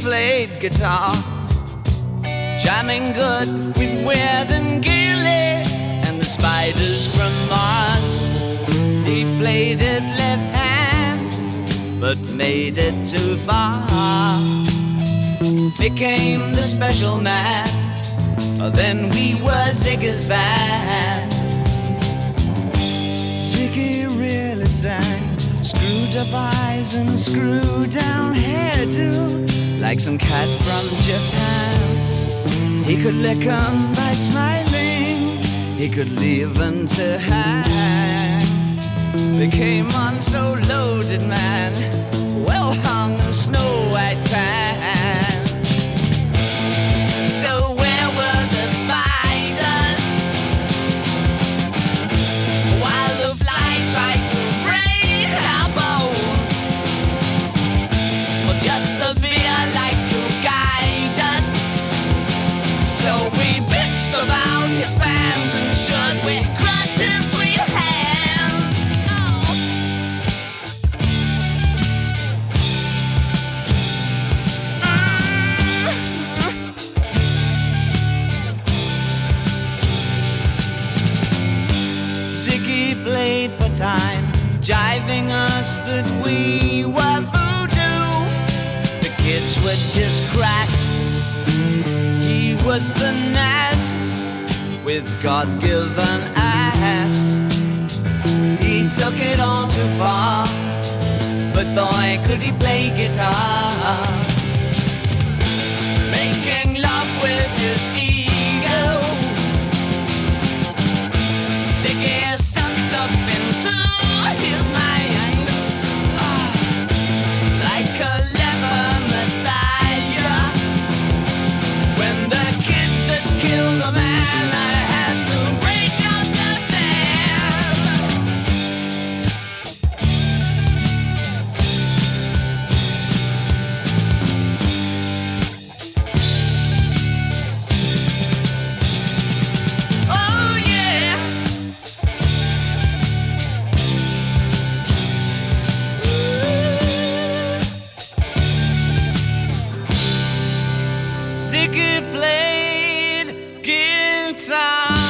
played guitar, jamming good with Weird and Gilly and the Spiders from Mars. He played it left hand, but made it too far. Became the special man, then we were Ziggy's band. Ziggy really sang, screwed up eyes and screwed down hairdo, like some cat from Japan. He could lick 'em by smiling, he could leave 'em to hang. They came on so loaded, man, well hung in snow white tan. So where were the spiders while the fly tried to break our bones? Well, just the fear like to guide us. So we bitched about his fans and should we crush his sweet hands. Oh. Ziggy played for time, jiving us that we were voodoo. The kids were just crass, he was the Nas with God-given ass. He took it all too far, but boy could he play guitar. Making love with his ego, Ziggy sucked up into his mind, like a lever messiah. When the kids had killed a man, I had to break up the band. Oh yeah. Ziggy played guitar.